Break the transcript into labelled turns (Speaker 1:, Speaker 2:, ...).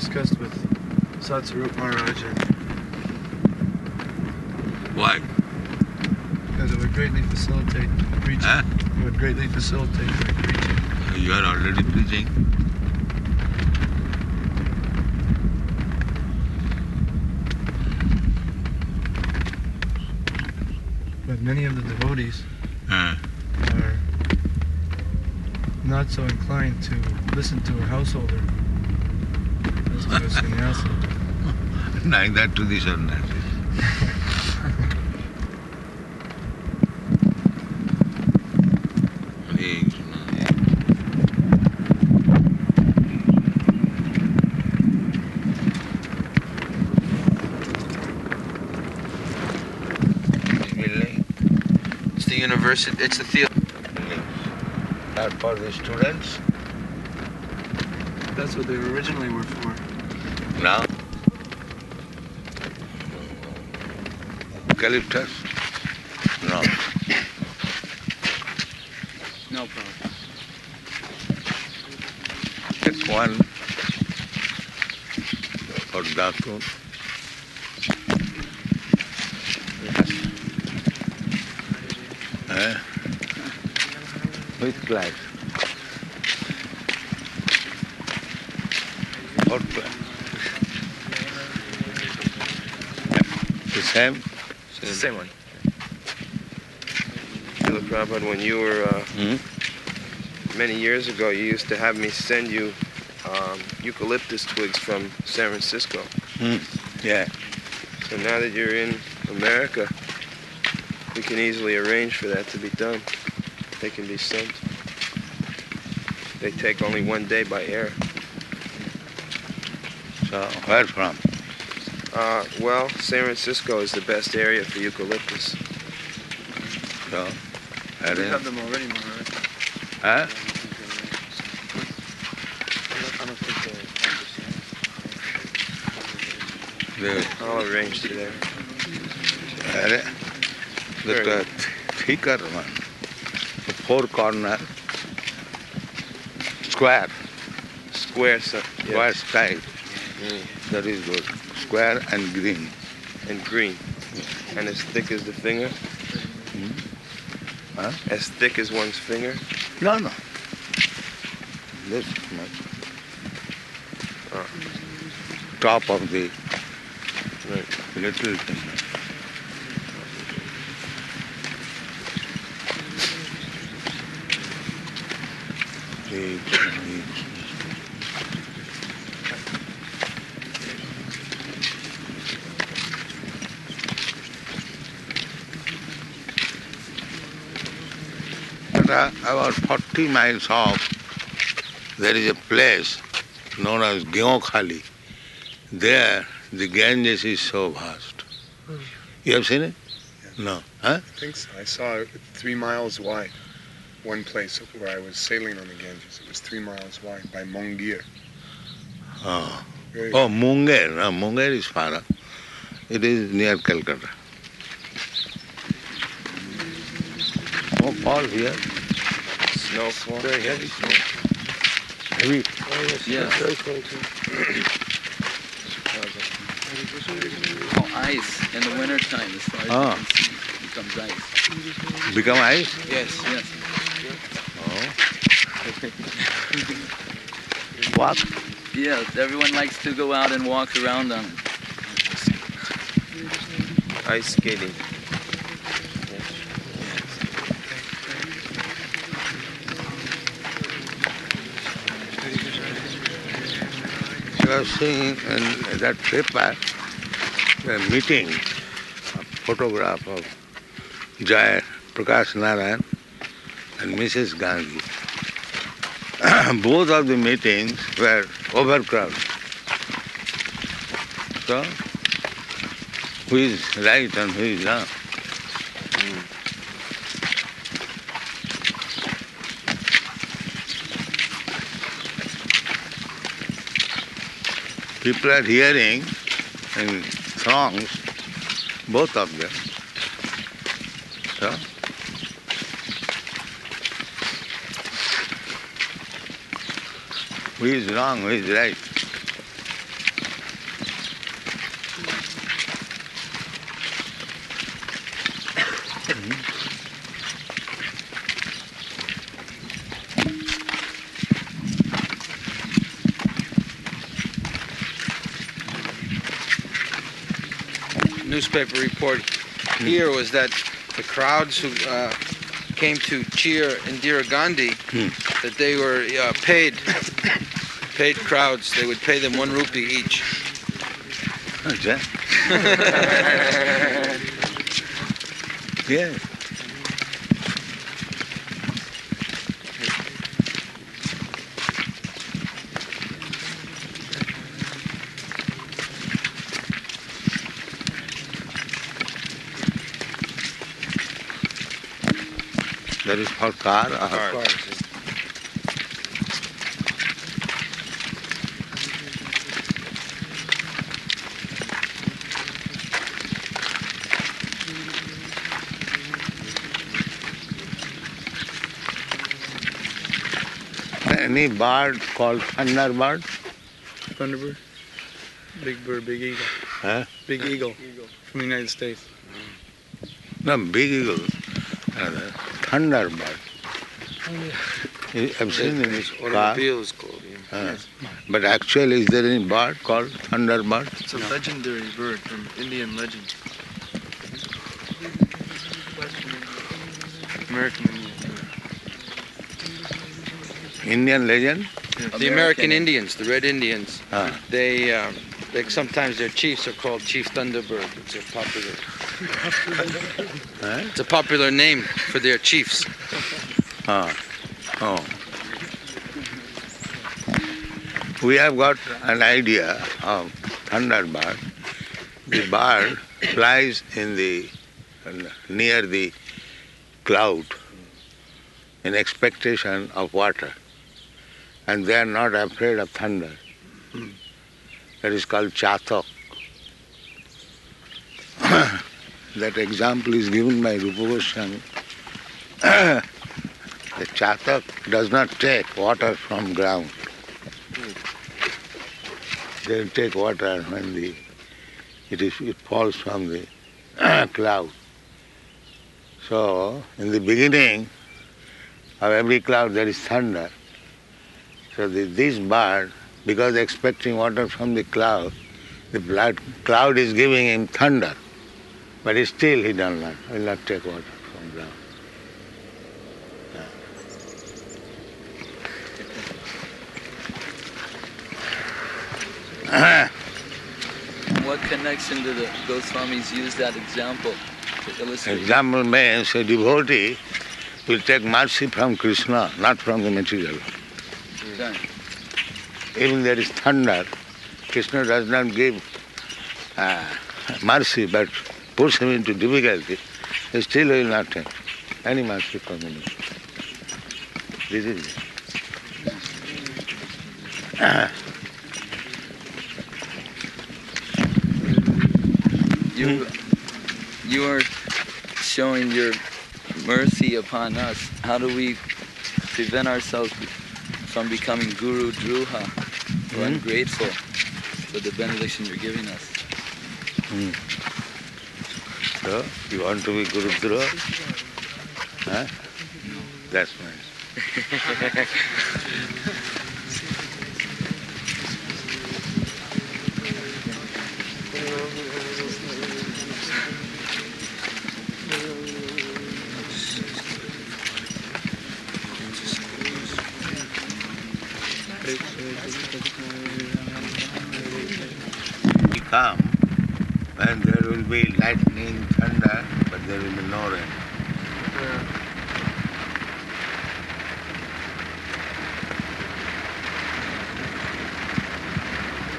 Speaker 1: discussed with Satsarup Maharaj.
Speaker 2: Why?
Speaker 1: Because it would greatly facilitate preaching.
Speaker 2: Huh?
Speaker 1: It would greatly facilitate my preaching.
Speaker 2: You are already preaching.
Speaker 1: But many of the devotees are not so inclined to listen to a householder as to a sannyasi.
Speaker 2: Neither to the sannyasis.
Speaker 3: It's the university. It's the theater.
Speaker 2: That for the students.
Speaker 1: That's what they originally were for.
Speaker 2: Now, eucalyptus? No.
Speaker 3: No problem.
Speaker 2: Take one for Dhatu. Which class? What class? The same?
Speaker 3: Same one. Srila Prabhupada, when you were, many years ago, you used to have me send you eucalyptus twigs from San Francisco.
Speaker 2: Yeah.
Speaker 3: So now that you're in America, we can easily arrange for that to be done. They can be sent. They take only 1 day by air.
Speaker 2: So, where from?
Speaker 3: Well, San Francisco is the best area for eucalyptus.
Speaker 2: So,
Speaker 1: We have them already, Maharaj.
Speaker 2: Huh?
Speaker 1: I don't think
Speaker 3: I'll arrange today.
Speaker 2: The thicker one, the four corner, square
Speaker 3: Yes.
Speaker 2: style. That is good. Square and green.
Speaker 3: And green. And as thick as the finger?
Speaker 2: Huh?
Speaker 3: As thick as one's finger?
Speaker 2: No. This much. Top of the little finger. About 40 miles off, there is a place known as Gyokhali. There, the Ganges is so vast. You have seen it?
Speaker 4: Yeah.
Speaker 2: No. Huh?
Speaker 4: I think so. I saw it 3 miles wide. One place where I was sailing on the Ganges. It was 3 miles wide by Mongir.
Speaker 2: Oh,
Speaker 4: Very
Speaker 2: Munger. No, Munger is far up. It is near Calcutta. Oh, fall here.
Speaker 3: Snowfall?
Speaker 2: Very heavy. Heavy.
Speaker 3: Yeah. Oh, ice in the wintertime, as far as you can see, becomes ice.
Speaker 2: Become ice?
Speaker 3: Yes.
Speaker 2: Oh. Walk?
Speaker 3: Yeah, everyone likes to go out and walk around on it. Ice skating.
Speaker 2: I was seeing in that paper a meeting, a photograph of Jai Prakash Narayan and Mrs. Gandhi. Both of the meetings were overcrowded. So, who is right and who is wrong? People are hearing in songs, both of them. So, who is wrong, who is right?
Speaker 3: Newspaper report here was that the crowds who came to cheer Indira Gandhi, that they were paid crowds. They would pay them 1 rupee each.
Speaker 2: Okay. Yeah. That is for car or
Speaker 3: Cars.
Speaker 2: any bird called thunderbird?
Speaker 1: Thunderbird? Big bird, big eagle.
Speaker 2: Huh?
Speaker 1: Big eagle from the United States.
Speaker 2: No, big eagle. Thunderbird. I've seen in this car.
Speaker 3: Automobile is called. Yeah.
Speaker 2: But actually, is there any bird called thunderbird?
Speaker 1: It's a legendary bird from Indian legend. American Indian.
Speaker 2: Indian legend?
Speaker 3: The American Indians, the Red Indians,
Speaker 2: Ah.
Speaker 3: they sometimes their chiefs are called Chief Thunderbird. It's a popular name for their chiefs.
Speaker 2: Ah. Oh. We have got an idea of thunderbird. The bird flies in the near the cloud in expectation of water, and they are not afraid of thunder. That is called chatak. That example is given by Rupa Goswami. The chatak does not take water from ground. They take water when it falls from the cloud. So in the beginning of every cloud there is thunder. So this bird, because expecting water from the cloud cloud is giving him thunder, but still he will not take water from ground.
Speaker 5: What connection do the Goswamis use that example to illustrate?
Speaker 2: Example means a devotee will take mercy from Krishna, not from the material.
Speaker 5: Okay.
Speaker 2: Even there is thunder, Krishna does not give mercy but puts him into difficulty. He still will not take any mercy from him. This is it.
Speaker 5: You are showing your mercy upon us. How do we prevent ourselves from becoming Guru Druha, or ungrateful for the benediction you're giving us?
Speaker 2: So, you want to be Guru Druha? Huh? That's nice. Come, and there will be lightning, thunder, but there will be no rain.